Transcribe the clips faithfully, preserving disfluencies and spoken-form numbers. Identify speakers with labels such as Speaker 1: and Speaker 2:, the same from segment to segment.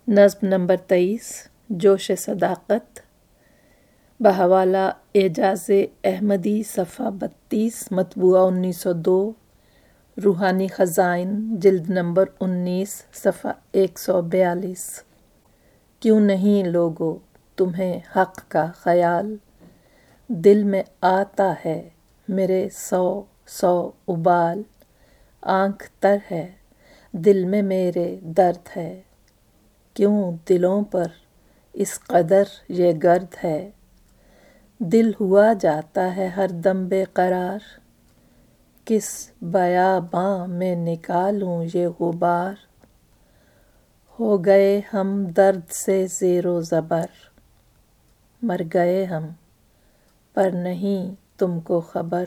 Speaker 1: نظم نمبر تیئیس، جوش صداقت، بحوالہ اعجاز احمدی، صفحہ بتیس، مطبوعہ انیس سو دو، روحانی خزائن، جلد نمبر انیس، صفحہ ایک سو بیالیس۔ کیوں نہیں لوگو تمہیں حق کا خیال، دل میں آتا ہے میرے سو سو ابال، آنکھ تر ہے دل میں میرے درد ہے، کیوں دلوں پر اس قدر یہ گرد ہے، دل ہوا جاتا ہے ہر دم بے قرار، کس بیاباں میں نکالوں یہ غبار، ہو گئے ہم درد سے زیر و زبر، مر گئے ہم پر نہیں تم کو خبر،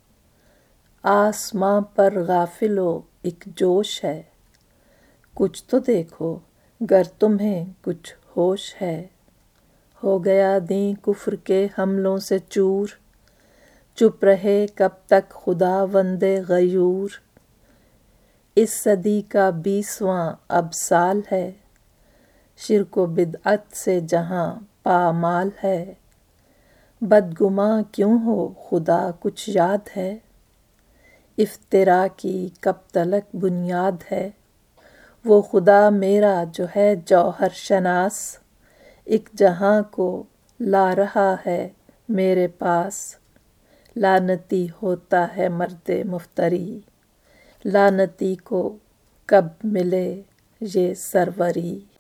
Speaker 1: آسماں پر غافل و ایک جوش ہے، کچھ تو دیکھو گر تمہیں کچھ ہوش ہے، ہو گیا دیں کفر کے حملوں سے چور، چپ رہے کب تک خداوند غیور، اس صدی کا بیسواں اب سال ہے، شرک و بدعت سے جہاں پامال ہے، بدگماں کیوں ہو خدا کچھ یاد ہے، افترا کی کب تلک بنیاد ہے، وہ خدا میرا جو ہے جوہر شناس، ایک جہاں کو لا رہا ہے میرے پاس، لعنتی ہوتا ہے مرد مفتری، لعنتی کو کب ملے یہ سروری۔